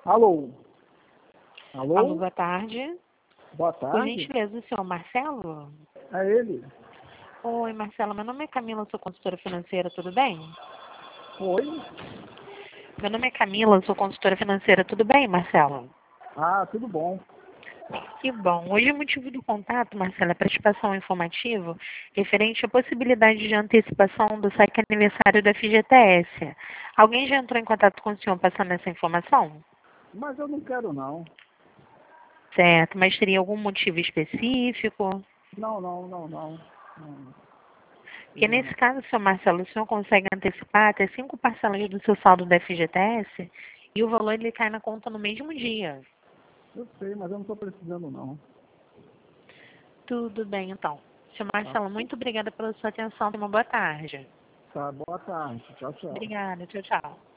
Alô? Alô, boa tarde. Boa Por tarde. gentileza, o senhor Marcelo? É ele. Oi, Marcelo, meu nome é Camila, sou consultora financeira, tudo bem? Oi? Meu nome é Camila, sou consultora financeira, tudo bem, Marcelo? Ah, tudo bom. Que bom. Hoje o motivo do contato, Marcelo, é para te passar um informativo referente à possibilidade de antecipação do saque aniversário da FGTS. Alguém já entrou em contato com o senhor passando essa informação? Mas eu não quero, não. Certo, mas teria algum motivo específico? Não. Porque nesse caso, seu Marcelo, o senhor consegue antecipar até 5 parcelas do seu saldo da FGTS e o valor ele cai na conta no mesmo dia. Eu sei, mas eu não estou precisando, não. Tudo bem, então. Seu Tá, Marcelo, muito obrigada pela sua atenção. Tenha uma boa tarde. tá, boa tarde. Tchau, tchau. Obrigada. Tchau, tchau.